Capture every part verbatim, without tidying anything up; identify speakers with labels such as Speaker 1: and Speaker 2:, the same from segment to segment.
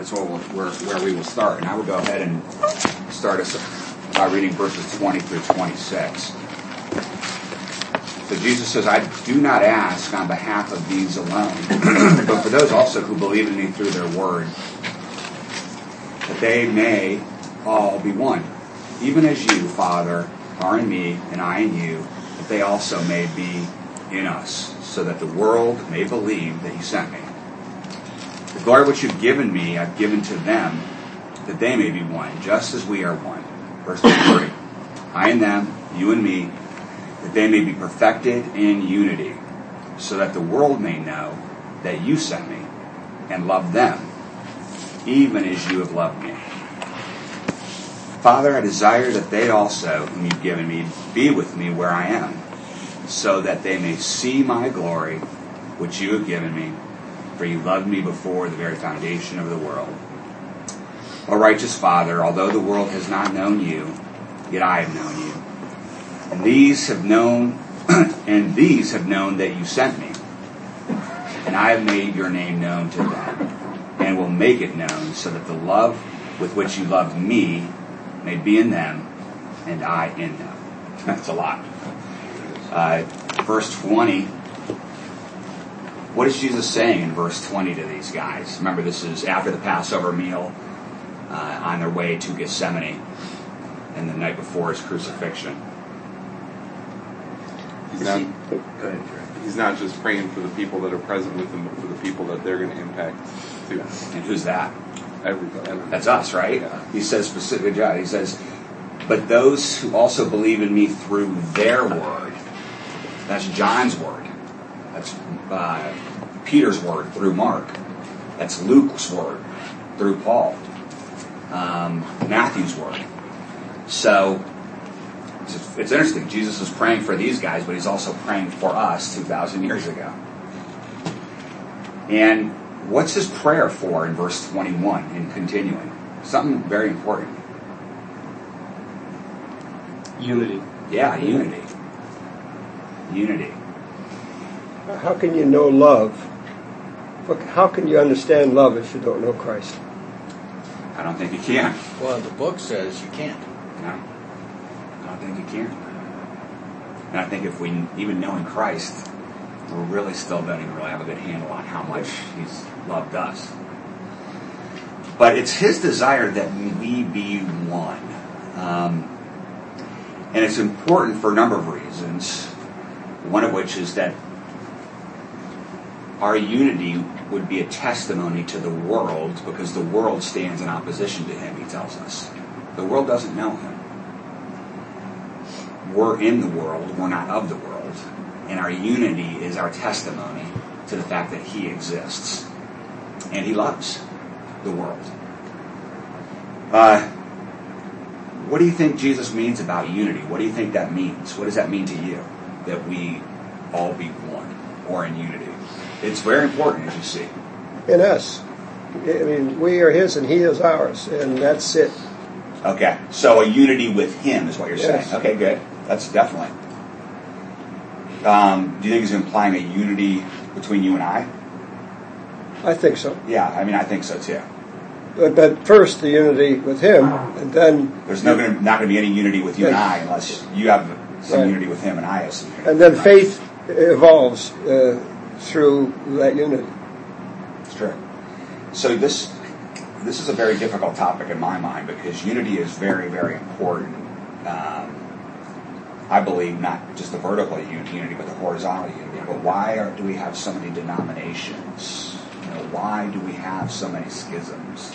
Speaker 1: That's where, we'll, where, where we will start. And I will go ahead and start us by reading verses twenty through twenty-six. So Jesus says, I do not ask on behalf of these alone, but for those also who believe in me through their word, that they may all be one, even as you, Father, are in me, and I in you, that they also may be in us, so that the world may believe that you sent me. The glory which you've given me, I've given to them, that they may be one, just as we are one. Verse twenty-three. I and them, you and me, that they may be perfected in unity, so that the world may know that you sent me, and love them, even as you have loved me. Father, I desire that they also, whom you've given me, be with me where I am, so that they may see my glory, which you have given me, for you loved me before the very foundation of the world. O righteous Father, although the world has not known you, yet I have known you. And these have known, and these have known that you sent me. And I have made your name known to them, and will make it known, so that the love with which you loved me may be in them, and I in them. That's a lot. Uh, verse twenty. What is Jesus saying in verse twenty to these guys? Remember, this is after the Passover meal, uh, on their way to Gethsemane, and the night before his crucifixion.
Speaker 2: He's not, he, go ahead, he's not just praying for the people that are present with him, but for the people that they're going to impact too.
Speaker 1: And who's that?
Speaker 2: Everybody.
Speaker 1: That's us, right?
Speaker 2: Yeah.
Speaker 1: He says specifically, he says, but those who also believe in me through their word. That's John's word. That's uh, Peter's word through Mark. That's Luke's word through Paul. Um, Matthew's word. So it's, it's interesting. Jesus is praying for these guys, but he's also praying for us two thousand years ago. And what's his prayer for in verse twenty-one and continuing? Something very important.
Speaker 3: Unity.
Speaker 1: Yeah, unity. Unity.
Speaker 4: How can you know love? How can you understand love if you don't know Christ?
Speaker 1: I don't think you can.
Speaker 5: Well, the book says you can't.
Speaker 1: No. I don't think you can. And I think if we, even knowing Christ, we really still don't even really have a good handle on how much he's loved us. But it's his desire that we be one. Um, and it's important for a number of reasons. One of which is that our unity would be a testimony to the world, because the world stands in opposition to him, he tells us. The world doesn't know him. We're in the world, we're not of the world. And our unity is our testimony to the fact that he exists. And he loves the world. Uh, what do you think Jesus means about unity? What do you think that means? What does that mean to you? That we all be one, or in unity? It's very important, as you see.
Speaker 4: In us. I mean, we are his and he is ours, and that's it.
Speaker 1: Okay, so a unity with him is what you're
Speaker 4: Yes.
Speaker 1: saying. Okay, good. That's definitely. Um, do you think he's implying a unity between you and I?
Speaker 4: I think so.
Speaker 1: Yeah, I mean, I think so too.
Speaker 4: But, but first, the unity with him, and then...
Speaker 1: There's no gonna, not going to be any unity with you and I unless you have some
Speaker 4: Right.
Speaker 1: unity with him and I have some unity.
Speaker 4: And then faith evolves uh, through that unity.
Speaker 1: It's true. So this this is a very difficult topic in my mind, because unity is very, very important. Um, I believe not just the vertical unity, but the horizontal unity. But why are, do we have so many denominations? You know, why do we have so many schisms?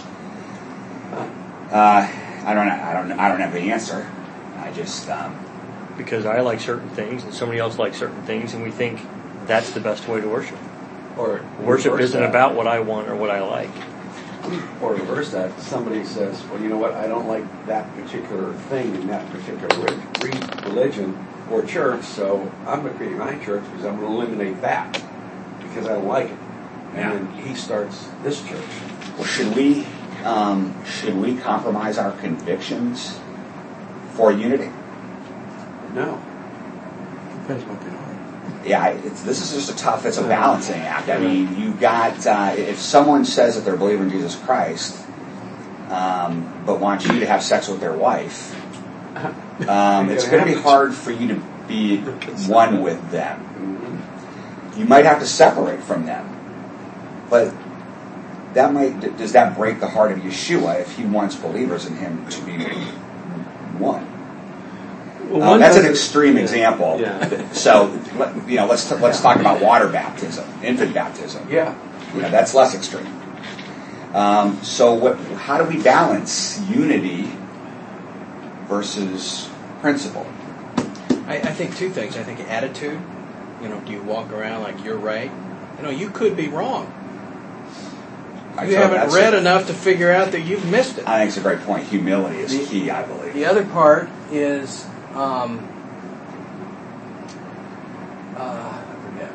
Speaker 1: Uh, I don't. I don't. I don't have the answer. I just. Um,
Speaker 3: Because I like certain things and somebody else likes certain things, and we think that's the best way to worship.
Speaker 6: Or
Speaker 3: Worship
Speaker 6: reverse
Speaker 3: isn't
Speaker 6: that.
Speaker 3: about what I want or what I like.
Speaker 6: Or reverse that. Somebody says, well, you know what, I don't like that particular thing in that particular re- re- religion or church, so I'm going to create my church because I'm going to eliminate that because I don't like it. And
Speaker 1: Yeah.
Speaker 6: then he starts this church.
Speaker 1: well, should we um, should we compromise our convictions for unity?
Speaker 6: No.
Speaker 5: Depends what they are.
Speaker 1: yeah, I- it's, this is just a tough, it's a balancing act. I mean, you got, uh, if someone says that they're a believer in Jesus Christ, um, but wants you to have sex with their wife, um, it's going to be hard for you to be one with them. You might have to separate from them. But that might, does that break the heart of Yeshua if he wants believers in him to be one?
Speaker 4: Well,
Speaker 1: Um,
Speaker 4: one
Speaker 1: that's an
Speaker 4: doesn't-
Speaker 1: extreme example.
Speaker 4: Yeah.
Speaker 1: So, let- you know, let's let's talk about water baptism, infant baptism.
Speaker 6: Yeah.
Speaker 1: You know, that's less extreme. Um, so, what? How do we balance unity versus principle?
Speaker 5: I, I think two things. I think attitude. You know, do you walk around like you're right? You know, you could be wrong.
Speaker 1: I
Speaker 5: You
Speaker 1: thought
Speaker 5: haven't
Speaker 1: that's
Speaker 5: read
Speaker 1: a-
Speaker 5: enough to figure out that you've missed it.
Speaker 1: I think it's a great point. Humility is
Speaker 5: The-
Speaker 1: key, I believe.
Speaker 5: The other part is, um, uh, I forget.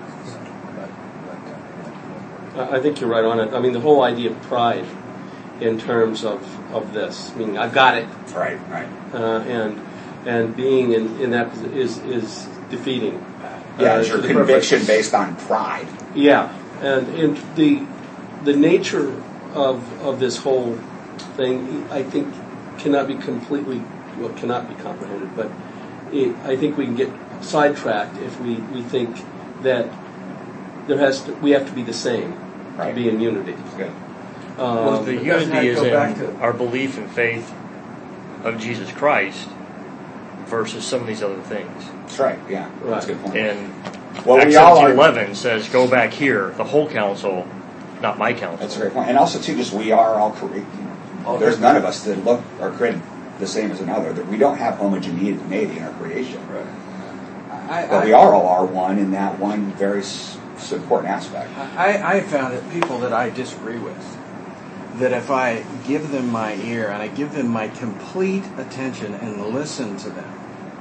Speaker 4: I I think you're right on it. I mean, the whole idea of pride in terms of, of this, meaning I've got it,
Speaker 1: Right, right.
Speaker 4: uh, and and being in, in that posi- is is defeating.
Speaker 1: Yeah,
Speaker 4: uh,
Speaker 1: it's your
Speaker 4: to the
Speaker 1: conviction
Speaker 4: purpose.
Speaker 1: based on pride.
Speaker 4: Yeah, and and the the nature of of this whole thing, I think, cannot be completely well cannot be comprehended. But it, I think we can get sidetracked if we, we think that there has to, we have to be the same
Speaker 1: Right.
Speaker 4: to be in unity.
Speaker 1: Good.
Speaker 3: Well,
Speaker 4: Um,
Speaker 3: the
Speaker 6: but doesn't that
Speaker 3: unity is
Speaker 6: go back
Speaker 3: in
Speaker 6: to-
Speaker 3: our belief and faith of Jesus Christ versus some of these other things.
Speaker 1: That's right, yeah. That's a good point.
Speaker 3: And
Speaker 1: Well,
Speaker 3: Acts
Speaker 1: we all
Speaker 3: seventeen
Speaker 1: are.
Speaker 3: eleven says, "Go back here, the whole council, not my council."
Speaker 1: That's a great point. And also, too, just we are all created. There's none of us that look or created the same as another. That we don't have homogeneity in our creation.
Speaker 6: Right.
Speaker 5: I,
Speaker 1: But we are all are one in that one very s- important aspect.
Speaker 5: I, I found that people that I disagree with, that if I give them my ear and I give them my complete attention and listen to them,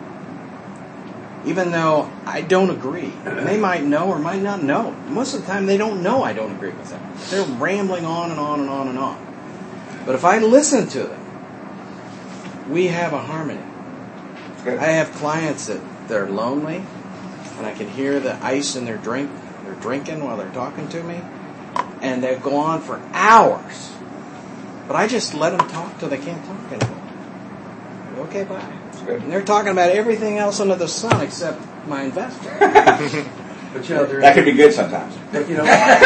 Speaker 5: even though I don't agree, and they might know or might not know. Most of the time they don't know I don't agree with them. They're rambling on and on and on and on. But if I listen to them, we have a harmony.
Speaker 1: Good.
Speaker 5: I have clients that they're lonely, and I can hear the ice in their drink. They're drinking while they're talking to me, and they go on for hours. But I just let them talk till they can't talk anymore. Okay, bye.
Speaker 1: Good.
Speaker 5: And they're talking about everything else under the sun except my investment.
Speaker 6: But you know, there
Speaker 1: That could be good sometimes.
Speaker 6: But you know,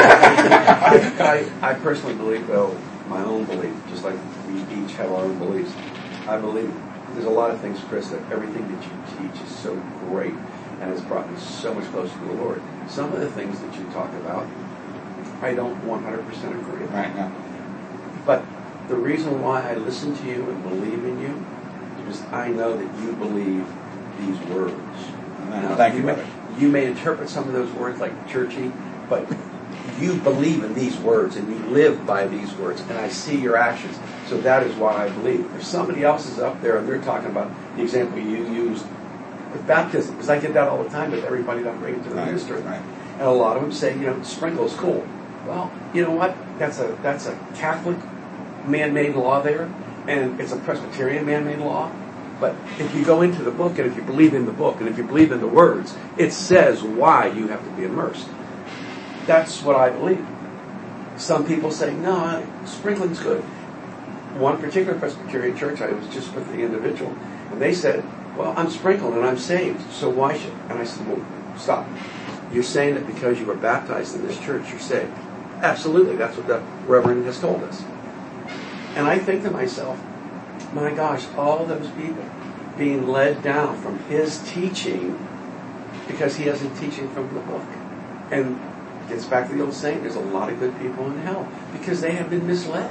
Speaker 6: I, I, I personally believe, though, my own belief, just like we each have our own beliefs. I believe there's a lot of things, Chris, that everything that you teach is so great and has brought me so much closer to the Lord. Some of the things that you talk about, I don't one hundred percent agree with.
Speaker 1: Right, yeah.
Speaker 6: But the reason why I listen to you and believe in you is I know that you believe these words.
Speaker 1: Well, thank you,
Speaker 6: may,
Speaker 1: brother.
Speaker 6: you may interpret some of those words like churchy, but you believe in these words and you live by these words, and I see your actions. So that is why I believe. If somebody else is up there and they're talking about the example you used with baptism, because I get that all the time with everybody that I'm bringing to the
Speaker 1: Right,
Speaker 6: ministry,
Speaker 1: right.
Speaker 6: and a lot of them say, you know, sprinkle's cool. Well, you know what? That's a that's a Catholic man-made law there, and it's a Presbyterian man-made law. But if you go into the book, and if you believe in the book, and if you believe in the words, it says why you have to be immersed. That's what I believe. Some people say, no, sprinkling's good. One particular Presbyterian church, I was just with the individual, and they said, well, I'm sprinkled and I'm saved, so why should? And I said, well, stop. You're saying that because you were baptized in this church, you're saved. Absolutely, that's what the Reverend has told us. And I think to myself, my gosh, all those people being led down from his teaching because he isn't teaching from the book. And it gets back to the old saying, there's a lot of good people in hell because they have been misled.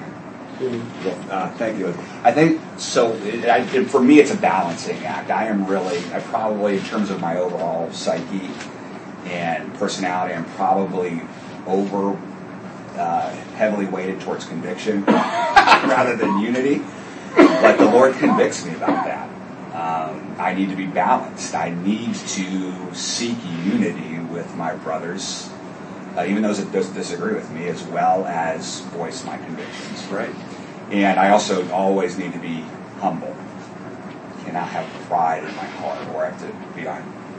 Speaker 1: Uh, thank you. I think so. It, I, it, for me, it's a balancing act. I am really, I probably, in terms of my overall psyche and personality, I'm probably over uh, heavily weighted towards conviction rather than unity. But the Lord convicts me about that. Um, I need to be balanced. I need to seek unity with my brothers, uh, even those that dis- disagree with me, as well as voice my convictions.
Speaker 6: Right.
Speaker 1: And I also always need to be humble. I cannot have pride in my heart, or I have to be on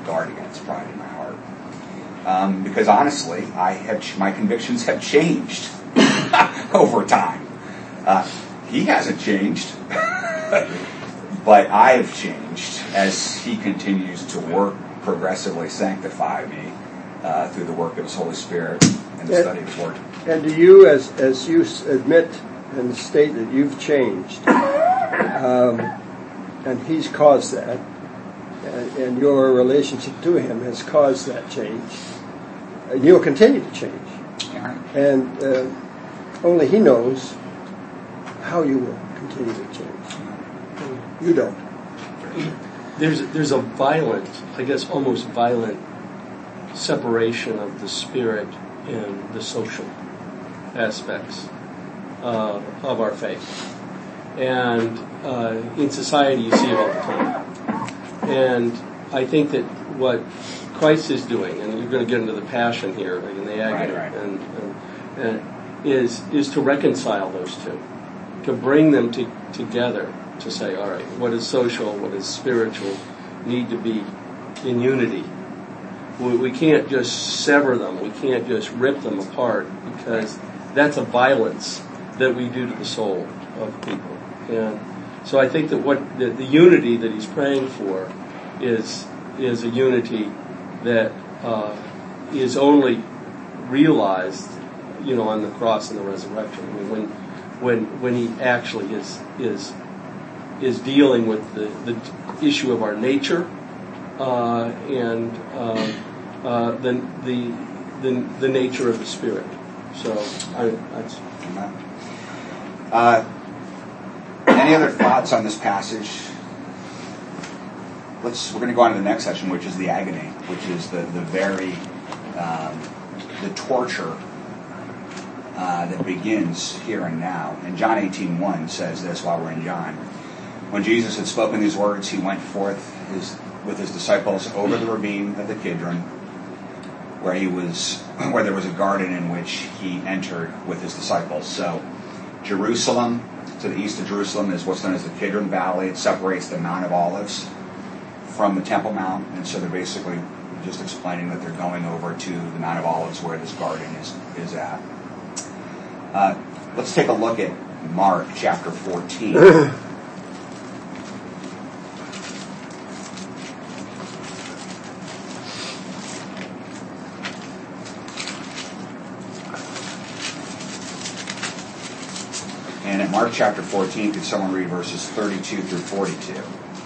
Speaker 1: guard against pride in my heart. Um, because honestly, I have ch- my convictions have changed over time. Uh, he hasn't changed, but I have changed as he continues to work, progressively sanctify me uh, through the work of his Holy Spirit and the
Speaker 7: And-
Speaker 1: study of his Word.
Speaker 7: And do you, as as you s- admit and state that you've changed, um, and he's caused that, and, and your relationship to him has caused that change, and you'll continue to change.
Speaker 1: All right.
Speaker 7: And uh, only he knows how you will continue to change. You don't.
Speaker 4: There's there's a violent, I guess almost violent separation of the spirit and the social aspects uh, of our faith. And uh, in society you see it all the time. And I think that what Christ is doing, and you're going to get into the passion here, in the agony,
Speaker 1: Right, right.
Speaker 4: And, and, and is is to reconcile those two, to bring them to, together, to say, all right, what is social, what is spiritual, need to be in unity. We, we can't just sever them, we can't just rip them apart, because that's a violence that we do to the soul of people. And so I think that what the, the unity that he's praying for is is a unity that uh, is only realized, you know, on the cross and the resurrection. I mean, when when when he actually is is is dealing with the, the issue of our nature uh, and um, uh, the, the the the nature of the spirit. So I, that's.
Speaker 1: Uh, any other thoughts on this passage? Let's. We're going to go on to the next section, which is the agony, which is the the very um, the torture uh, that begins here and now. And John eighteen one says this. While we're in John, when Jesus had spoken these words, he went forth his, with his disciples over the ravine of the Kidron, where he was, where there was a garden in which he entered with his disciples. So, Jerusalem, to the east of Jerusalem, is what's known as the Kidron Valley. It separates the Mount of Olives from the Temple Mount, and so they're basically just explaining that they're going over to the Mount of Olives where this garden is is at. Uh, let's take a look at Mark chapter fourteen. And at Mark chapter fourteen, could someone read verses thirty-two through forty-two?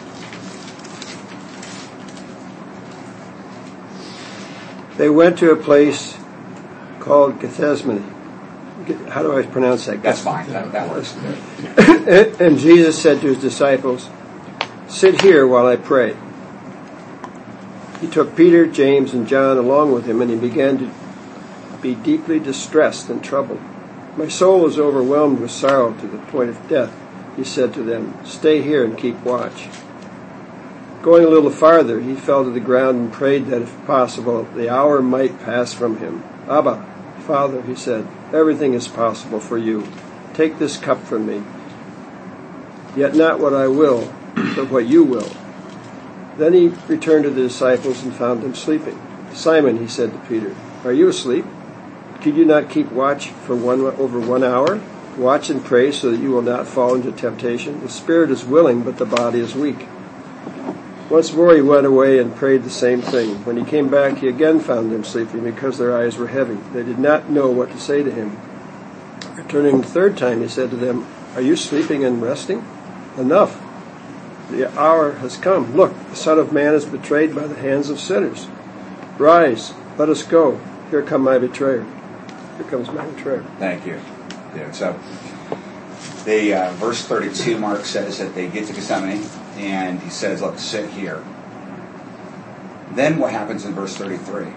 Speaker 7: They went to a place called Gethsemane. How do I pronounce that?
Speaker 1: That's fine. That, that works.
Speaker 7: And Jesus said to his disciples, "Sit here while I pray." He took Peter, James, and John along with him, and he began to be deeply distressed and troubled. "My soul is overwhelmed with sorrow to the point of death," he said to them. "Stay here and keep watch." Going a little farther, he fell to the ground and prayed that, if possible, the hour might pass from him. "Abba, Father," he said, "everything is possible for you. Take this cup from me. Yet not what I will, but what you will." Then he returned to the disciples and found them sleeping. "Simon," he said to Peter, "are you asleep? Could you not keep watch for one over one hour? Watch and pray so that you will not fall into temptation. The spirit is willing, but the body is weak." Once more he went away and prayed the same thing. When he came back, he again found them sleeping because their eyes were heavy. They did not know what to say to him. Returning the third time, he said to them, "Are you sleeping and resting? Enough. The hour has come. Look, the Son of Man is betrayed by the hands of sinners. Rise, let us go. Here come my betrayer. Here comes my betrayer."
Speaker 1: Thank you. Yeah, so, the uh, verse thirty-two, Mark says that they get to Gethsemane, and he says, "Look, sit here." Then what happens in verse thirty-three?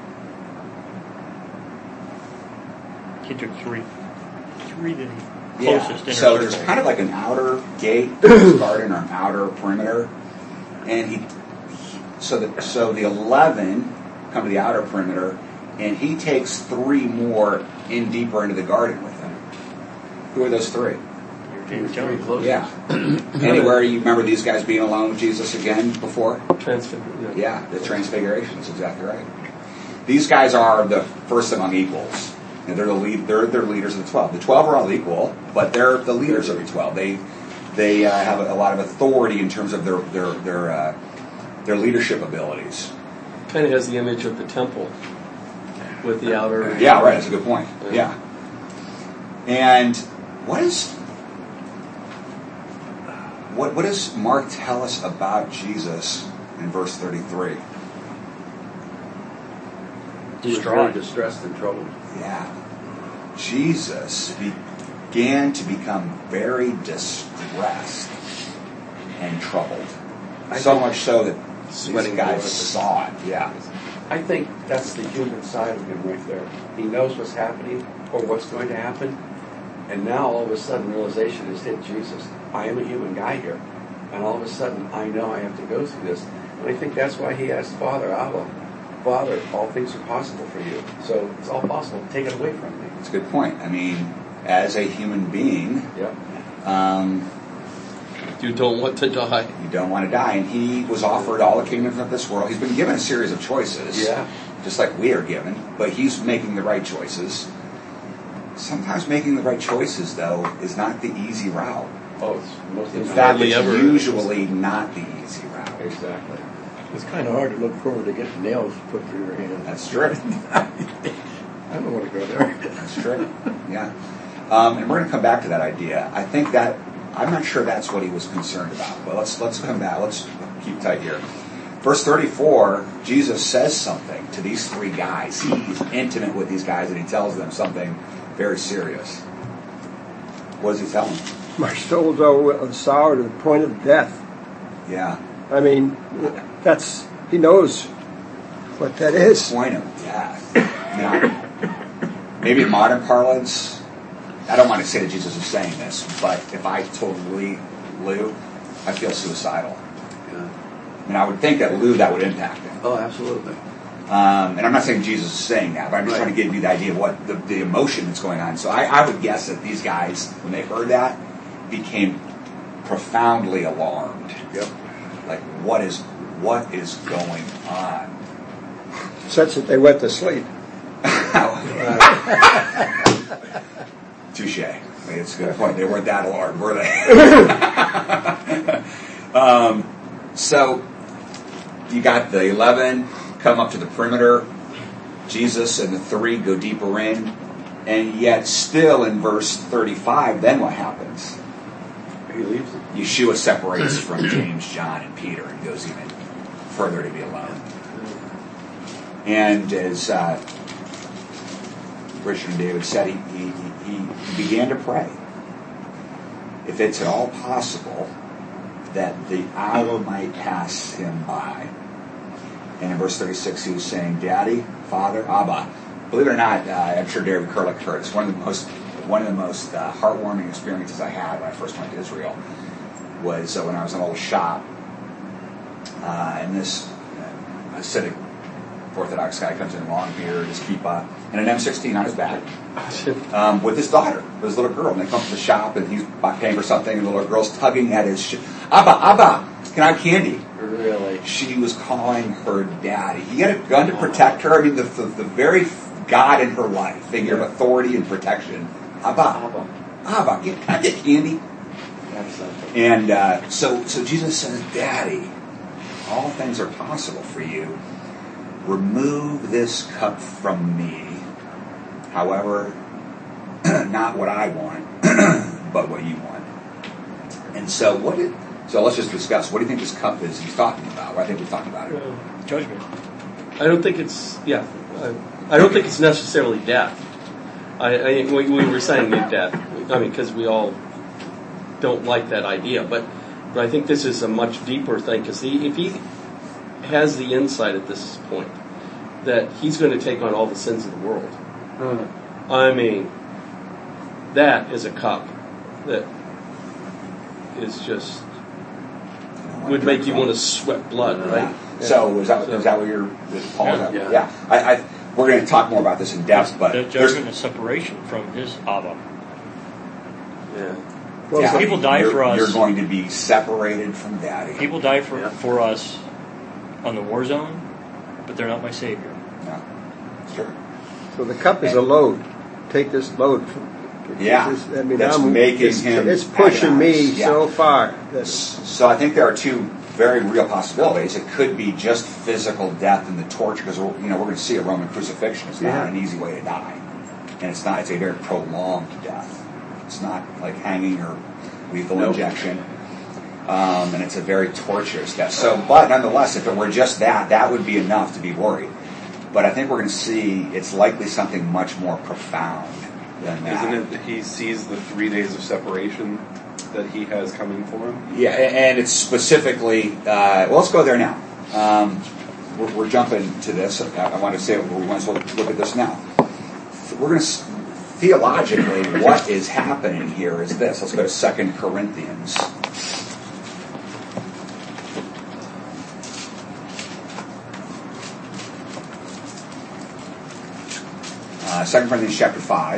Speaker 3: He took three, three to the
Speaker 1: Yeah,
Speaker 3: closest inner
Speaker 1: so there's
Speaker 3: circle.
Speaker 1: kind of like an outer gate to this garden, or an outer perimeter, and he, so the so the eleven come to the outer perimeter, and he takes three more in deeper into the garden with him. Who are those three?
Speaker 3: Your James,
Speaker 6: Three
Speaker 3: John.
Speaker 6: closest.
Speaker 1: Yeah. Anywhere you remember these guys being alone with Jesus again before?
Speaker 4: Transfiguration.
Speaker 1: Yeah, the Transfiguration is exactly right. These guys are the first among equals. And they're the lead. They're they're leaders of the twelve. The twelve are all equal, but they're the leaders of the twelve. They they uh, have a, a lot of authority in terms of their their their uh, their leadership abilities.
Speaker 4: Kind of has the image of the temple with the outer.
Speaker 1: Yeah, right. That's a good point. Yeah. And what is what what does Mark tell us about Jesus in verse thirty-three?
Speaker 6: He was very distressed and troubled.
Speaker 1: Yeah. Jesus began to become very distressed and troubled.
Speaker 6: I
Speaker 1: So
Speaker 6: think-
Speaker 1: much so that
Speaker 4: Sweating
Speaker 1: these guys
Speaker 4: blood.
Speaker 1: saw it. Yeah.
Speaker 6: I think that's the human side of him right there. He knows what's happening or what's going to happen, and now all of a sudden realization has hit Jesus. I am a human guy here, and all of a sudden I know I have to go through this. And I think that's why he asked Father, Abba, Father, all things are possible for you. So it's all possible. Take it away from me.
Speaker 1: That's a good point. I mean, as a human being,
Speaker 6: Yep.
Speaker 1: um,
Speaker 4: You don't want to die.
Speaker 1: you don't want to die. And he was offered all the kingdoms of this world. He's been given a series of choices.
Speaker 6: Yeah.
Speaker 1: Just like we are given. But he's making the right choices. Sometimes making the right choices, though, is not the easy route.
Speaker 6: Oh, it's most
Speaker 1: In
Speaker 6: of the
Speaker 1: fact,
Speaker 4: Hardly
Speaker 1: it's
Speaker 4: ever.
Speaker 1: usually not the easy route.
Speaker 6: Exactly.
Speaker 8: It's kind of hard to look forward to getting nails put through your hand.
Speaker 1: That's true.
Speaker 8: I don't want to go there.
Speaker 1: That's true. Yeah. Um, and we're going to come back to that idea. I think that I'm not sure that's what he was concerned about. But let's let's come back. Let's keep tight here. Verse thirty-four, Jesus says something to these three guys. He's intimate with these guys, and he tells them something very serious. What does he tell them?
Speaker 7: My soul's over sour to the point of death.
Speaker 1: Yeah.
Speaker 7: I mean, that's he knows what that is.
Speaker 1: Point of death. Now, maybe in modern parlance, I don't want to say that Jesus is saying this, but if I told Lee, Lou, I feel suicidal.
Speaker 6: Yeah.
Speaker 1: I mean, I would think that Lou, that would impact him.
Speaker 6: Oh, absolutely.
Speaker 1: Um, and I'm not saying Jesus is saying that, but I'm just
Speaker 6: Right.
Speaker 1: trying to give you the idea of what the, the emotion that's going on. So I, I would guess that these guys, when they heard that, became profoundly alarmed.
Speaker 6: Yep.
Speaker 1: Like, what is what is going on?
Speaker 7: Such that they went to sleep.
Speaker 1: Touche. I mean, it's a good point. They weren't that alarmed, were they? um, so you got the eleven come up to the perimeter. Jesus and the three go deeper in. And yet still in verse thirty-five, then what happens?
Speaker 6: He leaves them.
Speaker 1: Yeshua separates from James, John, and Peter and goes even further to be alone. And as uh, Richard and David said, he, he, he, he began to pray. If it's at all possible that the hour might pass him by. And in verse thirty-six, he was saying, Daddy, Father, Abba. Believe it or not, uh, I'm sure David Kurlick heard. It's one of the most one of the most uh, heartwarming experiences I had when I first went to Israel. Was uh, when I was in a little shop, uh, and this uh, Hasidic Orthodox guy comes in, long beard, his kippah, and an M sixteen on his back, um, with his daughter, with his little girl. And they come to the shop, and he's paying for something, and the little girl's tugging at his sh- Abba, Abba, can I have candy?
Speaker 6: Really?
Speaker 1: She was calling her daddy. He had a gun to protect her. I mean, the, the, the very God in her life, figure of authority and protection. Abba,
Speaker 6: Abba.
Speaker 1: Abba, can I get candy?
Speaker 6: That's something.
Speaker 1: And uh, so, so Jesus says, Daddy, all things are possible for you. Remove this cup from me. However, not what I want, but what you want. And so, what did? So let's just discuss. What do you think this cup is he's talking about? Well, I think we've talked about it.
Speaker 3: Judgment.
Speaker 4: I don't think it's yeah. I, I don't think it's necessarily death. I, I we, we were saying new death. I mean, because we all don't like that idea, but but I think this is a much deeper thing. Because he, if he has the insight at this point that he's going to take on all the sins of the world,
Speaker 6: Uh,
Speaker 4: I mean, that is a cup that is just would make you want to sweat blood, right?
Speaker 1: Yeah. So is that, is that what you're, Paul?
Speaker 6: Yeah.
Speaker 1: Yeah. yeah. I, I, we're going to talk more about this in depth, but
Speaker 3: The
Speaker 1: there's,
Speaker 3: judgment is separation from his Abba.
Speaker 4: Yeah.
Speaker 7: Well,
Speaker 1: Yeah,
Speaker 3: people die
Speaker 1: you're,
Speaker 3: for us.
Speaker 1: You're going to be separated from Daddy.
Speaker 3: People die for,
Speaker 6: Yeah.
Speaker 3: for us on the war zone, but they're not my Savior.
Speaker 1: No. Sure.
Speaker 7: So the cup is a load. Take this load from.
Speaker 1: Yeah.
Speaker 7: This, I mean,
Speaker 1: That's
Speaker 7: I'm,
Speaker 1: making
Speaker 7: it's,
Speaker 1: him
Speaker 7: it's pushing me
Speaker 1: agonize. Yeah.
Speaker 7: so far. That,
Speaker 1: So I think there are two very real possibilities. It could be just physical death and the torture, because you know we're going to see a Roman crucifixion. It's not
Speaker 7: Yeah.
Speaker 1: an easy way to die, and it's not. It's a very prolonged death. It's not like hanging or lethal
Speaker 6: Nope.
Speaker 1: injection, um, and it's a very torturous death. So, but nonetheless, if it were just that, that would be enough to be worried. But I think we're going to see it's likely something much more profound than that.
Speaker 2: Isn't it that he sees the three days of separation that he has coming for him?
Speaker 1: Yeah, and it's specifically, uh, well, let's go there now. Um, we're, we're jumping to this. I, I want to say, we might as well look at this now. We're going to, theologically, what is happening here is this. Let's go to Second Corinthians. Uh, Second Corinthians chapter five.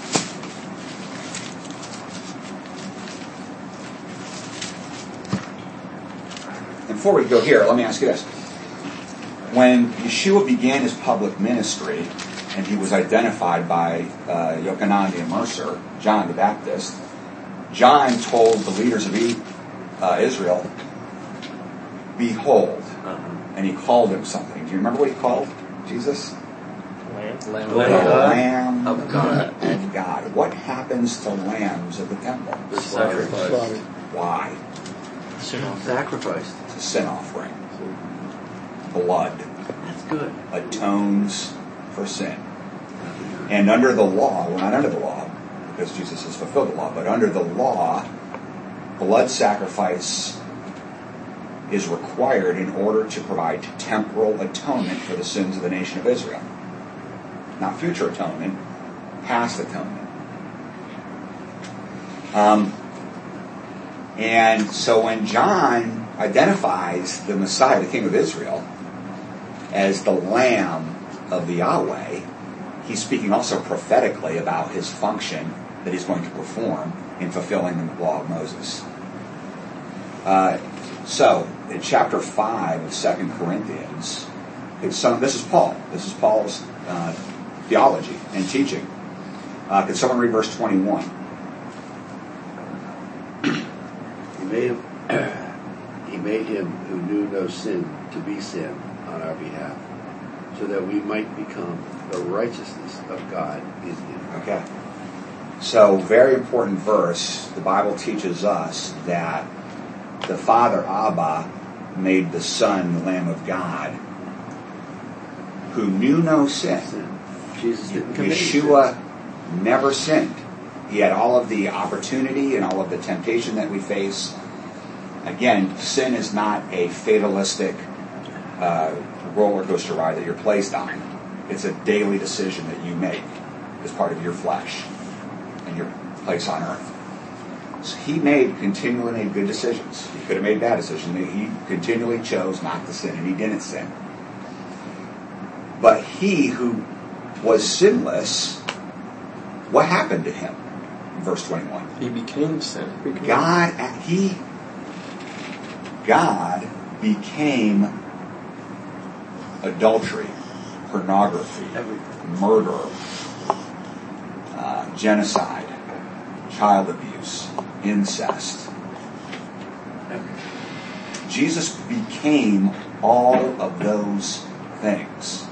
Speaker 1: And before we go here, let me ask you this. When Yeshua began his public ministry, and he was identified by uh, Yochanan the Immerser, John the Baptist, John told the leaders of e- uh, Israel, "Behold," and he called him something. Do you remember what he called Jesus?
Speaker 3: Lamb.
Speaker 5: Lamb
Speaker 1: The
Speaker 5: of
Speaker 6: Lamb.
Speaker 5: God.
Speaker 1: Lamb
Speaker 6: Of God.
Speaker 1: of God. What happens to lambs of the temple?
Speaker 6: The sacrifice.
Speaker 7: Slaughter.
Speaker 1: Why?
Speaker 3: Soon off.
Speaker 6: Sacrificed.
Speaker 1: It's a sin offering. Blood
Speaker 6: That's good.
Speaker 1: atones for sin. And under the law, well, not under the law, because Jesus has fulfilled the law, but under the law, blood sacrifice is required in order to provide temporal atonement for the sins of the nation of Israel. Not future atonement, past atonement. Um, and so when John identifies the Messiah, the King of Israel, as the Lamb of the Yahweh, he's speaking also prophetically about his function that he's going to perform in fulfilling the law of Moses. Uh, so, in chapter five of Second Corinthians, it's some, this is Paul. This is Paul's uh, theology and teaching. Uh, could someone read verse twenty-one?
Speaker 6: He made him, he made him who knew no sin to be sin on our behalf, so that we might become the righteousness of God in him.
Speaker 1: Okay. So, very important verse. The Bible teaches us that the Father, Abba, made the Son, the Lamb of God, who knew no sin.
Speaker 6: Sin. Jesus didn't commit
Speaker 1: Yeshua never sinned. He had all of the opportunity and all of the temptation that we face. Again, sin is not a fatalistic uh, roller coaster ride that you're placed on. It's a daily decision that you make as part of your flesh and your place on earth. So he made continually made good decisions. He could have made bad decisions. He continually chose not to sin, and he didn't sin. But he who was sinless, what happened to him? Verse twenty-one.
Speaker 4: He became sin.
Speaker 1: God, he, God became adultery, pornography, murder, uh, genocide, child abuse, incest. Jesus became all of those things.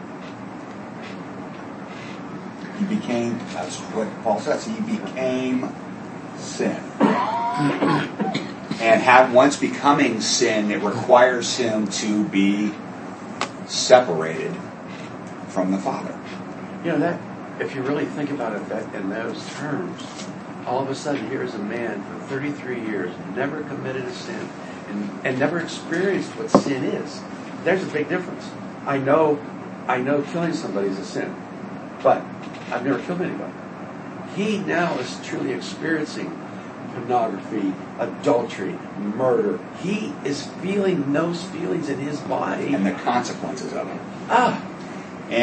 Speaker 1: He became, that's what Paul says, he became sin. And have, once becoming sin, it requires him to be separated from the Father.
Speaker 6: You know, that, if you really think about it that in those terms, all of a sudden here's a man for thirty-three years, never committed a sin, and, and never experienced what sin is. There's a big difference. I know, I know killing somebody is a sin, but I've never killed anybody. He now is truly experiencing pornography, adultery, murder. He is feeling those feelings in his body.
Speaker 1: And the consequences of it.
Speaker 6: Ah,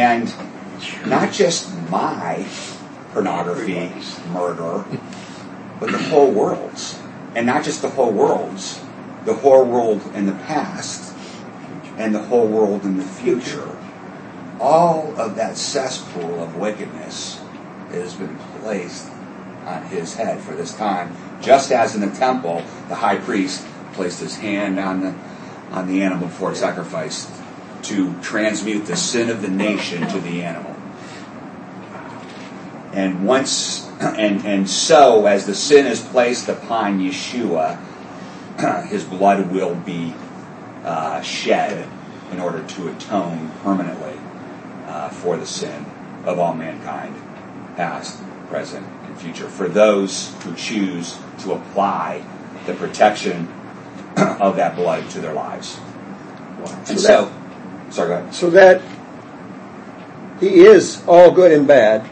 Speaker 1: And not just my pornography, murder, but the whole world's. And not just the whole world's, the whole world in the past and the whole world in the future. All of that cesspool of wickedness has been placed on his head for this time. Just as in the temple, the high priest placed his hand on the on the animal before it's sacrificed to transmute the sin of the nation to the animal. And once and and so as the sin is placed upon Yeshua, his blood will be uh, shed in order to atone permanently uh, for the sin of all mankind, past, present, and future. For those who choose to apply the protection of that blood to their lives. And
Speaker 7: So
Speaker 1: so,
Speaker 7: that-
Speaker 1: sorry, go ahead.
Speaker 7: So that he is all good and bad.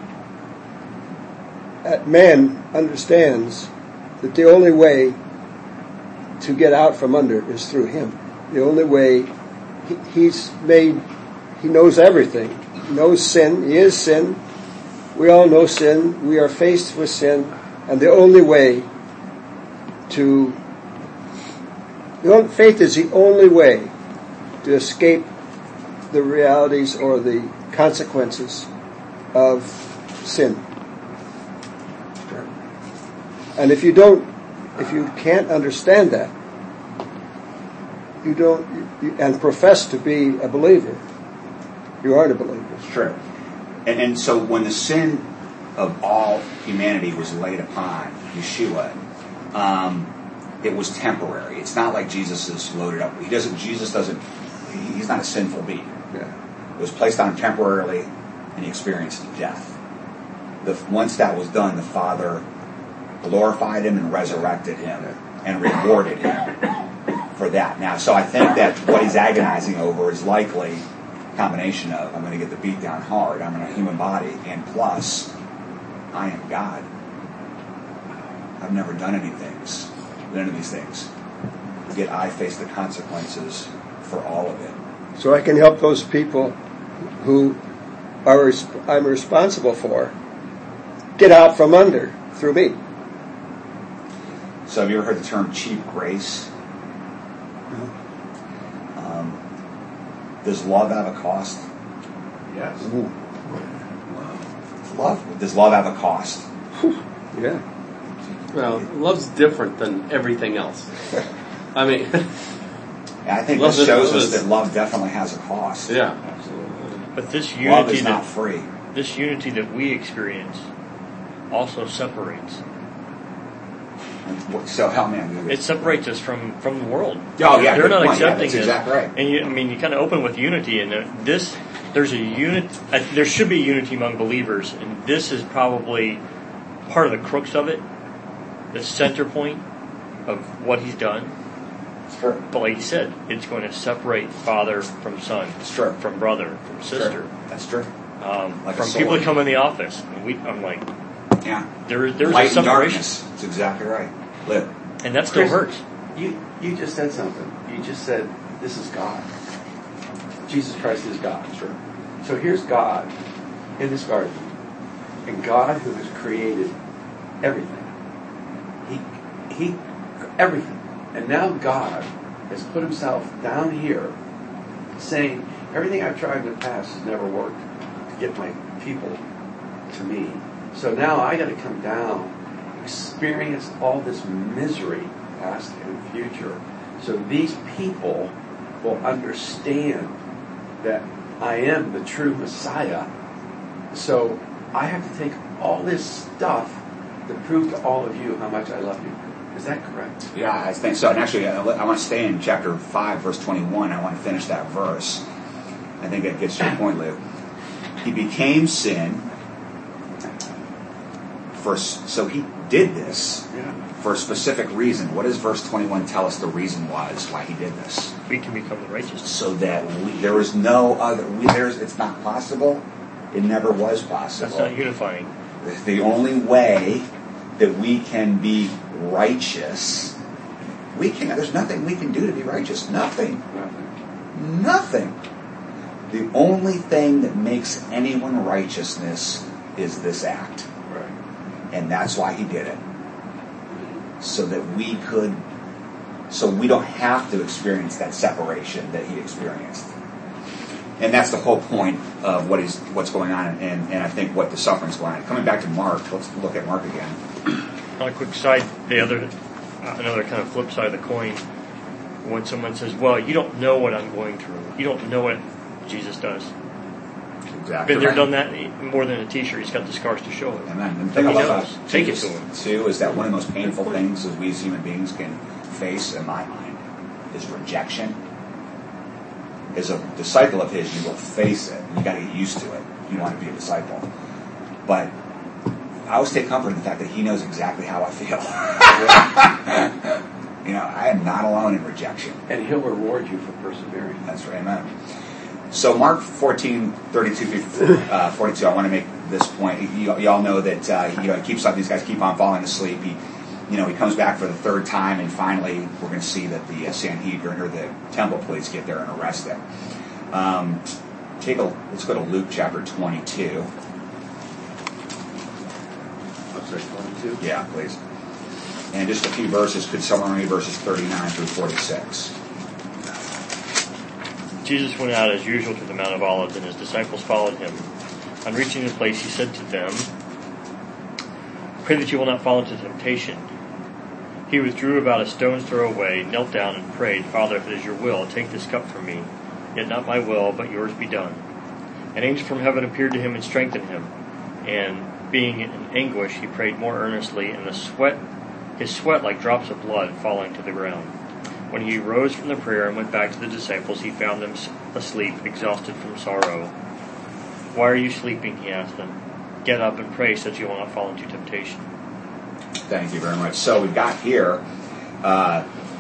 Speaker 7: That man understands that the only way to get out from under is through him. The only way he, he's made, he knows everything. He knows sin. He is sin. We all know sin. We are faced with sin. And the only way to, the only, faith is the only way to escape the realities or the consequences of sin. And if you don't, if you can't understand that, you don't, you, and profess to be a believer, you aren't a believer.
Speaker 1: It's true. And, and so when the sin of all humanity was laid upon Yeshua, um, it was temporary. It's not like Jesus is loaded up. He doesn't. Jesus doesn't. He's not a sinful being.
Speaker 7: Yeah.
Speaker 1: It was placed on him temporarily, and he experienced death. The, once that was done, the Father glorified him and resurrected him and rewarded him for that. Now, so I think that what he's agonizing over is likely a combination of, I'm going to get the beat down hard, I'm in a human body, and plus, I am God. I've never done any things, none of these things. Yet I face the consequences for all of it.
Speaker 7: So I can help those people who are I'm responsible for get out from under through me.
Speaker 1: So have you ever heard the term cheap grace? Um, does love have a cost?
Speaker 6: Yes.
Speaker 7: Ooh.
Speaker 1: Love. Does love have a cost?
Speaker 7: Yeah.
Speaker 4: Well, love's different than everything else. I mean,
Speaker 1: And I think
Speaker 4: Love
Speaker 1: this shows
Speaker 4: is-
Speaker 1: us that love definitely has a cost.
Speaker 4: yeah.
Speaker 3: But this
Speaker 1: Love
Speaker 3: unity
Speaker 1: is not
Speaker 3: that
Speaker 1: free.
Speaker 3: this unity that we experience also separates.
Speaker 1: So help me. I'm
Speaker 3: It separates us from, from the world.
Speaker 1: Oh, yeah,
Speaker 3: they're
Speaker 1: good
Speaker 3: not
Speaker 1: point. Yeah,
Speaker 3: accepting
Speaker 1: that's
Speaker 3: this.
Speaker 1: exactly right.
Speaker 3: And you, I mean, you kind of open with unity, and uh, this there's a unit. Uh, there should be unity among believers, and this is probably part of the crux of it, the center point of what he's done.
Speaker 1: It's true.
Speaker 3: But like you said, it's going to separate father from son,
Speaker 1: It's true.
Speaker 3: from brother from sister,
Speaker 1: True. That's true.
Speaker 3: um,
Speaker 1: Like a
Speaker 3: from people
Speaker 1: sword.
Speaker 3: that come in the office. And we, I'm like,
Speaker 1: Yeah.
Speaker 3: there, there's
Speaker 1: Light
Speaker 3: a
Speaker 1: and
Speaker 3: separation,
Speaker 1: darkness. That's exactly right. Live.
Speaker 3: and that still
Speaker 6: Chris,
Speaker 3: hurts.
Speaker 6: You you just said something. You just said this is God. Jesus Christ is God. Sure. So here's God in this garden, and God who has created everything. He he everything, and now God has put Himself down here, saying everything I've tried in the past has never worked to get my people to me. So now I got to come down, experience all this misery, past and future, so these people will understand that I am the true Messiah. So I have to take all this stuff to prove to all of you how much I love you. Is that correct?
Speaker 1: Yeah, I think so. And actually, I I want to stay in chapter five, verse twenty-one. I want to finish that verse. I think that gets to your point, Lou. He became sin. For, so he did this
Speaker 6: Yeah.
Speaker 1: for a specific reason. What does verse twenty-one tell us the reason was why he did this?
Speaker 3: We can become the righteous.
Speaker 1: So that we, there was no other. We, there's, it's not possible. It never was possible.
Speaker 3: That's not unifying.
Speaker 1: The only way that we can be righteous, we can. There's nothing we can do to be righteous. Nothing.
Speaker 6: Nothing.
Speaker 1: Nothing. The only thing that makes anyone righteousness is this act.
Speaker 6: Right.
Speaker 1: And that's why he did it. so that we could, so we don't have to experience that separation that he experienced. And that's the whole point of what is what's going on, and, and I think what the suffering's going on. Coming back to Mark, let's look at Mark again.
Speaker 3: On a quick side, the other, uh, another kind of flip side of the coin, when someone says, "Well, you don't know what I'm going through. You don't know what Jesus does."
Speaker 1: Exactly.
Speaker 3: Been there,
Speaker 1: right.
Speaker 3: done that. More than a T-shirt, he's got the scars to show it.
Speaker 1: Amen. And the
Speaker 3: He
Speaker 1: thing I love
Speaker 3: knows.
Speaker 1: about
Speaker 3: Take it
Speaker 1: Jesus,
Speaker 3: to him.
Speaker 1: too, is that one of the most painful things as we as human beings can face, in my mind, is rejection. As a disciple of his, you will face it. You got to get used to it. You want to be a disciple. But I always take comfort in the fact that he knows exactly how I feel. You know, I am not alone in rejection.
Speaker 6: And he'll reward you for persevering.
Speaker 1: That's right, amen. So Mark fourteen, thirty-two, uh, forty-two, I want to make this point. You, you all know that uh, he, you know, he keeps these guys keep on falling asleep. He, you know, he comes back for the third time, and finally we're going to see that the uh, Sanhedrin or the temple police get there and arrest them. Um, take a let's go to Luke chapter twenty-two.
Speaker 6: I'm sorry, twenty-two?
Speaker 1: Yeah, please. And just a few verses. Could someone read verses thirty-nine through forty-six?
Speaker 3: Jesus went out as usual to the Mount of Olives, and his disciples followed him. On reaching the place, he said to them, "Pray that you will not fall into temptation." He withdrew about a stone's throw away, knelt down, and prayed, "Father, if it is your will, take this cup from me. Yet not my will, but yours be done." An angel from heaven appeared to him and strengthened him. And being in anguish, he prayed more earnestly, and the sweat, his sweat like drops of blood falling to the ground. When he rose from the prayer and went back to the disciples, he found them asleep, exhausted from sorrow. "Why are you sleeping?" he asked them. "Get up and pray so that you will not fall into temptation."
Speaker 1: Thank you very much. So we've got here uh,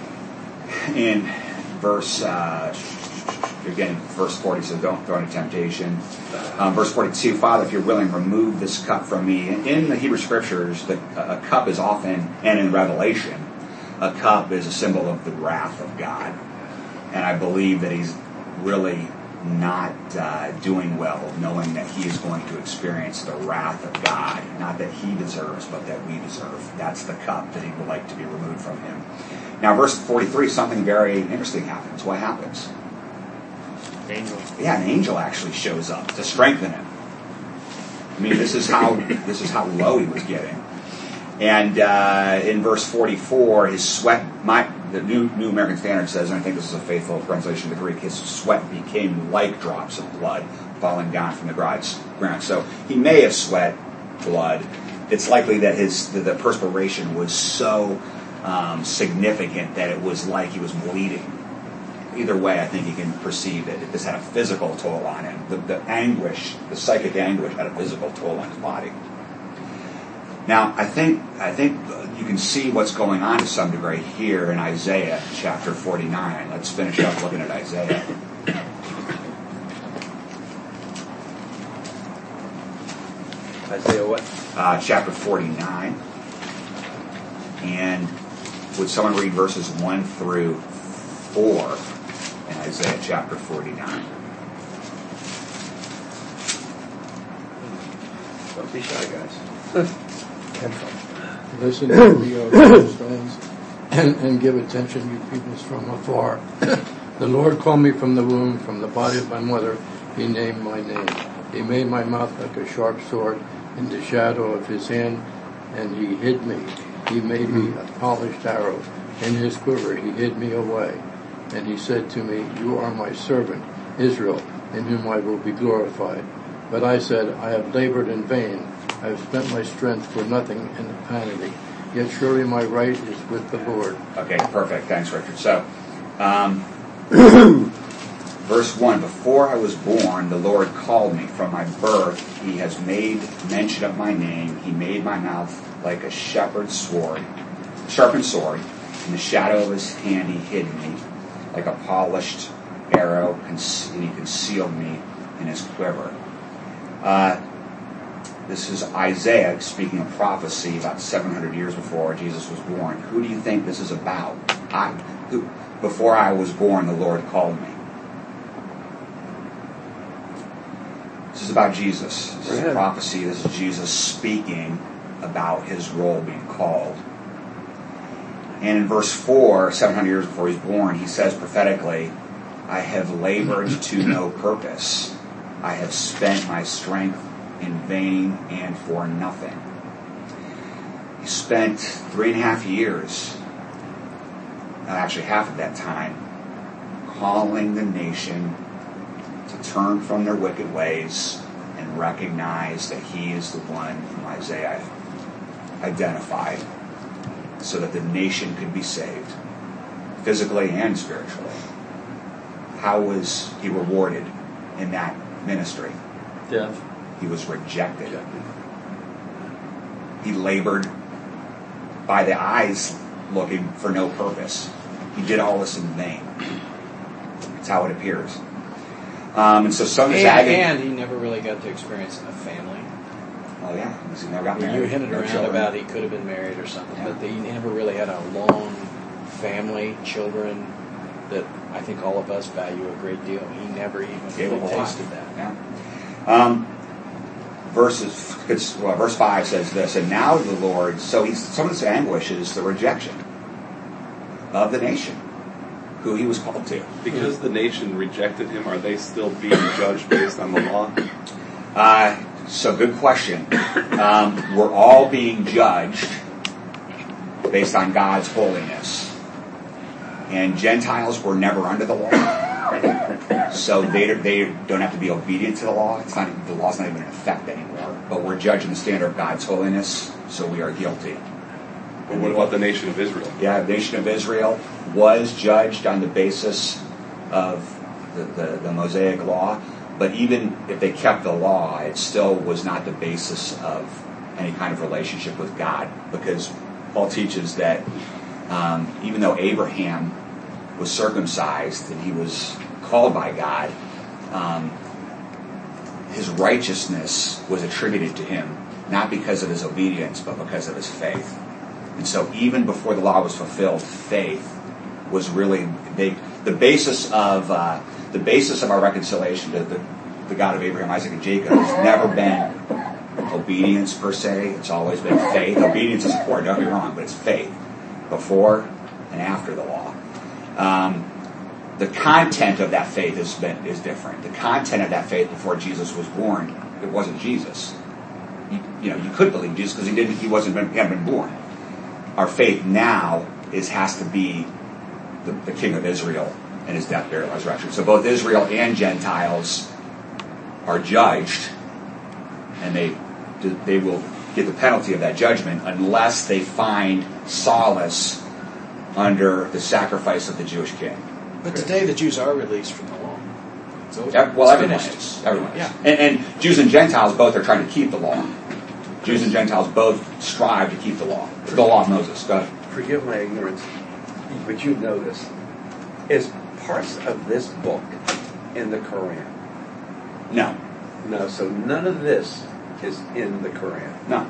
Speaker 1: in verse, uh, again, verse forty, so don't throw into temptation. Um, verse forty-two, "Father, if you're willing, remove this cup from me." And in the Hebrew Scriptures, the, a cup is often, and in Revelation, a cup is a symbol of the wrath of God. And I believe that he's really not uh, doing well, knowing that he is going to experience the wrath of God. Not that he deserves, but that we deserve. That's the cup that he would like to be removed from him. Now, verse forty-three, something very interesting happens. What happens?
Speaker 3: Angel.
Speaker 1: Yeah, an angel actually shows up to strengthen him. I mean, this is how this is how low he was getting. And uh, in verse forty-four, his sweat, my, the New, New American Standard says, and I think this is a faithful translation of the Greek, his sweat became like drops of blood falling down from the ground. So he may have sweat blood. It's likely that his the, the perspiration was so um, significant that it was like he was bleeding. Either way, I think you can perceive that this had a physical toll on him. The, the anguish, the psychic anguish, had a physical toll on his body. Now, I think I think you can see what's going on to some degree here in Isaiah chapter forty-nine. Let's finish up looking at Isaiah.
Speaker 6: Isaiah what?
Speaker 1: Uh, chapter forty-nine. And would someone read verses one through four in Isaiah chapter forty-nine?
Speaker 6: Don't be shy, guys.
Speaker 8: Listen to me, O stones, and, and give attention, you peoples from afar. The Lord called me from the womb, from the body of my mother. He named my name. He made my mouth like a sharp sword in the shadow of his hand, and he hid me. He made me a polished arrow. In his quiver he hid me away. And he said to me, "You are my servant, Israel, in whom I will be glorified." But I said, "I have labored in vain. I have spent my strength for nothing in vanity. Yet surely my right is with the Lord."
Speaker 1: Okay, perfect. Thanks, Richard. So, um, verse one, "Before I was born, the Lord called me. From my birth, he has made mention of my name. He made my mouth like a shepherd's sword, sharpened sword. In the shadow of his hand, he hid me. Like a polished arrow, and he concealed me in his quiver." Uh, This is Isaiah speaking of prophecy about seven hundred years before Jesus was born. Who do you think this is about? I, who, before I was born, the Lord called me. This is about Jesus. This is a prophecy. This is Jesus speaking about his role being called. And in verse four, seven hundred years before he's born, he says prophetically, I have labored to no purpose. I have spent my strength in vain and for nothing. He spent three and a half years, actually half of that time, calling the nation to turn from their wicked ways and recognize that he is the one whom Isaiah identified, so that the nation could be saved, physically and spiritually. How was he rewarded in that ministry?
Speaker 4: Death.
Speaker 1: He was rejected. He labored by the eyes looking for no purpose. He did all this in vain. That's how it appears. Um, and so some
Speaker 5: And,
Speaker 1: zagging.
Speaker 5: and he never really got to experience a family.
Speaker 1: Oh yeah, because he never got married.
Speaker 5: You hinted
Speaker 1: no
Speaker 5: around
Speaker 1: children.
Speaker 5: about he could have been married or something,
Speaker 1: Yeah.
Speaker 5: but he never really had a long family, children, that I think all of us value a great deal. He never even
Speaker 1: Gave
Speaker 5: really
Speaker 1: a lot.
Speaker 5: tasted that.
Speaker 1: Yeah. Um, verses, it's, well, verse five says this, and now the Lord, so he's, some of this anguish is the rejection of the nation, who he was called to.
Speaker 2: Because the nation rejected him, are they still being judged based on the law?
Speaker 1: Uh, so good question. Um, we're all being judged based on God's holiness. And Gentiles were never under the law. So they, they don't have to be obedient to the law. It's not, the law's not even in effect anymore. But we're judging the standard of God's holiness, so we are guilty.
Speaker 2: But what about the nation of Israel?
Speaker 1: Yeah, the nation of Israel was judged on the basis of the, the, the Mosaic law. But even if they kept the law, it still was not the basis of any kind of relationship with God. Because Paul teaches that um, even though Abraham was circumcised and he was called by God, um, his righteousness was attributed to him, not because of his obedience, but because of his faith. And so even before the law was fulfilled, faith was really big. The basis of uh, the basis of our reconciliation to the, the God of Abraham, Isaac, and Jacob has never been obedience per se. It's always been faith. Obedience is important, don't get me wrong, but it's faith before and after the law. Um, the content of that faith has been is different. The content of that faith before Jesus was born, it wasn't Jesus. You, you know, you could believe Jesus because he didn't. He wasn't. Been, he hadn't been born. Our faith now is has to be the, the King of Israel and his death, burial, resurrection. So both Israel and Gentiles are judged, and they they will get the penalty of that judgment unless they find solace under the sacrifice of the Jewish king.
Speaker 5: But today the Jews are released from the law. So
Speaker 1: Yeah, well,
Speaker 5: it's
Speaker 1: everyone
Speaker 5: finished.
Speaker 1: is. Everyone is.
Speaker 5: Yeah.
Speaker 1: And, and Jews and Gentiles both are trying to keep the law. Jews and Gentiles both strive to keep the law. The law of Moses. Go ahead.
Speaker 6: Forgive my ignorance, but you know this. Is parts of this book in the Quran?
Speaker 1: No.
Speaker 6: No, so none of this is in the Quran.
Speaker 1: No.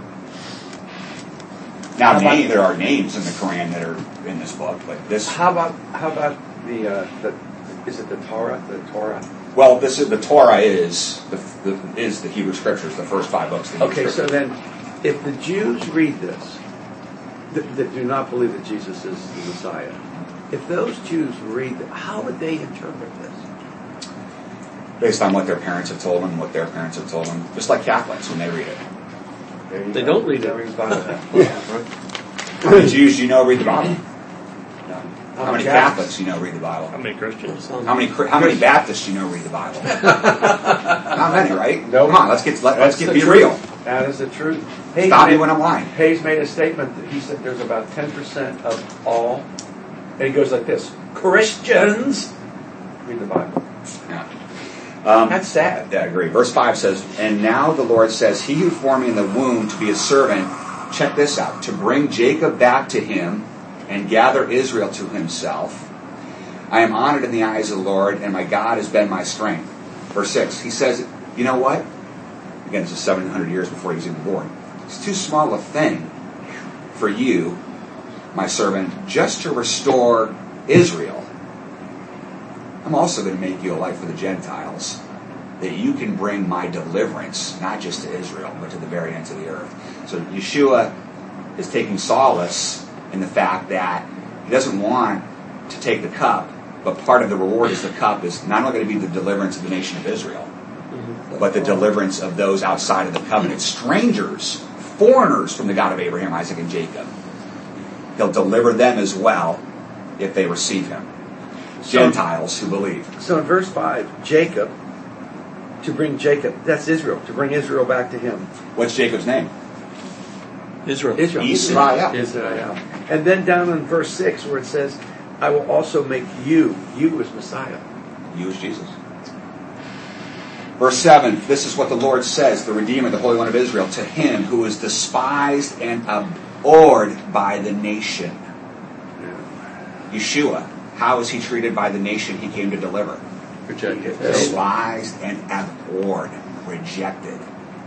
Speaker 1: Now,
Speaker 6: How about-
Speaker 1: name, there are names in the Quran that are in this book, but this.
Speaker 6: How about how about the uh, the is it the Torah? The Torah.
Speaker 1: Well, this is the Torah is the, the is the Hebrew Scriptures, the first five books. Of the Hebrew
Speaker 6: Okay, so
Speaker 1: Scriptures.
Speaker 6: then, if the Jews read this, that, that do not believe that Jesus is the Messiah, if those Jews read it, how would they interpret this?
Speaker 1: Based on what their parents have told them, what their parents have told them, just like Catholics when they read it.
Speaker 6: There you
Speaker 4: They
Speaker 6: go.
Speaker 4: don't read it.
Speaker 6: There you go.
Speaker 1: How many Jews do you know read the Bible? How many
Speaker 6: Catholics?
Speaker 1: Catholics do you know read the Bible?
Speaker 3: How many Christians?
Speaker 1: How many how many Baptists do you know read the Bible? Not many, right?
Speaker 6: Nope.
Speaker 1: Come on, let's get let, let's
Speaker 6: That's
Speaker 1: get
Speaker 6: the
Speaker 1: be
Speaker 6: truth.
Speaker 1: real.
Speaker 6: That is the truth. Hayes
Speaker 1: Stop me
Speaker 6: made-
Speaker 1: when I'm lying.
Speaker 6: Hayes made a statement that he said there's about ten percent of all, and he goes like this: Christians read the Bible.
Speaker 1: Yeah. Um,
Speaker 6: That's sad.
Speaker 1: Yeah, I agree. Verse five says, "And now the Lord says, He who formed me in the womb to be a servant, check this out, to bring Jacob back to him and gather Israel to himself. I am honored in the eyes of the Lord, and my God has been my strength." Verse six, he says, you know what? Again, this is seven hundred years before he was even born. It's too small a thing for you, my servant, just to restore Israel. I'm also going to make you a light for the Gentiles, that you can bring my deliverance, not just to Israel, but to the very ends of the earth. So Yeshua is taking solace in the fact that He doesn't want to take the cup, but part of the reward is the cup is not only going to be the deliverance of the nation of Israel, but the deliverance of those outside of the covenant, strangers, foreigners from the God of Abraham, Isaac, and Jacob. He'll deliver them as well if they receive him. Gentiles who believe.
Speaker 9: So in verse five, Jacob, to bring Jacob, that's Israel, to bring Israel back to him.
Speaker 1: What's Jacob's name?
Speaker 4: Israel.
Speaker 9: Israel.
Speaker 1: Israel.
Speaker 9: Israel. And then down in verse six where it says, I will also make you, you as Messiah.
Speaker 1: You as Jesus. Verse seven, this is what the Lord says, the Redeemer, the Holy One of Israel, to him who is despised and abhorred by the nation. Yeshua, how is he treated by the nation he came to deliver?
Speaker 9: Rejected.
Speaker 1: Despised and abhorred, rejected.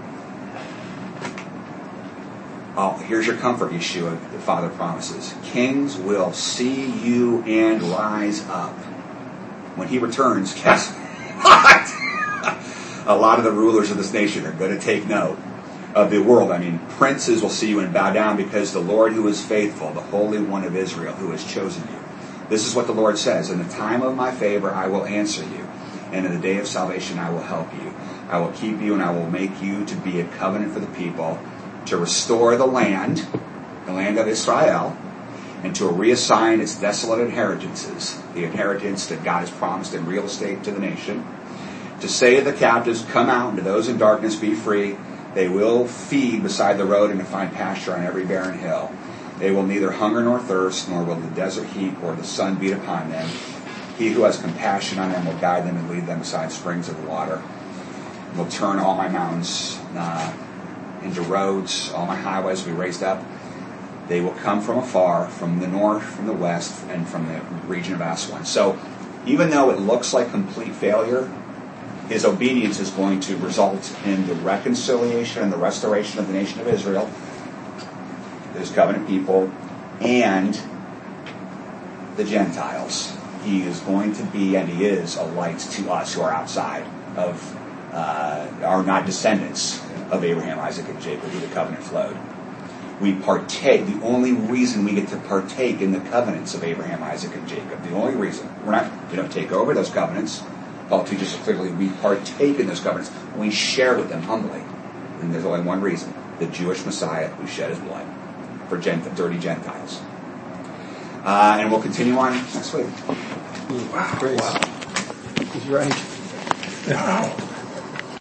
Speaker 1: Oh, here's your comfort, Yeshua, the Father promises. Kings will see you and rise up. When he returns, guess what? A lot of the rulers of this nation are going to take note of the world. I mean, princes will see you and bow down because the Lord who is faithful, the Holy One of Israel, who has chosen you. This is what the Lord says. In the time of my favor, I will answer you. And in the day of salvation, I will help you. I will keep you and I will make you to be a covenant for the people, to restore the land, the land of Israel, and to reassign its desolate inheritances, the inheritance that God has promised in real estate to the nation, to say to the captives, come out, and to those in darkness, be free. They will feed beside the road and to find pasture on every barren hill. They will neither hunger nor thirst, nor will the desert heat or the sun beat upon them. He who has compassion on them will guide them and lead them beside springs of water. Will turn all my mountains uh, into roads, all my highways will be raised up. They will come from afar, from the north, from the west, and from the region of Aswan. So even though it looks like complete failure, his obedience is going to result in the reconciliation and the restoration of the nation of Israel, his covenant people, and the Gentiles. He is going to be, and he is, a light to us who are outside of, uh, are not descendants of Abraham, Isaac, and Jacob, who the covenant flowed. We partake, the only reason we get to partake in the covenants of Abraham, Isaac, and Jacob, the only reason, we're not, we don't take over those covenants. Paul teaches us clearly, we partake in those covenants. We share with them humbly. And there's only one reason, the Jewish Messiah who shed his blood for gent- dirty Gentiles. Uh, and we'll continue on next week.
Speaker 7: Wow. Wow. He's right.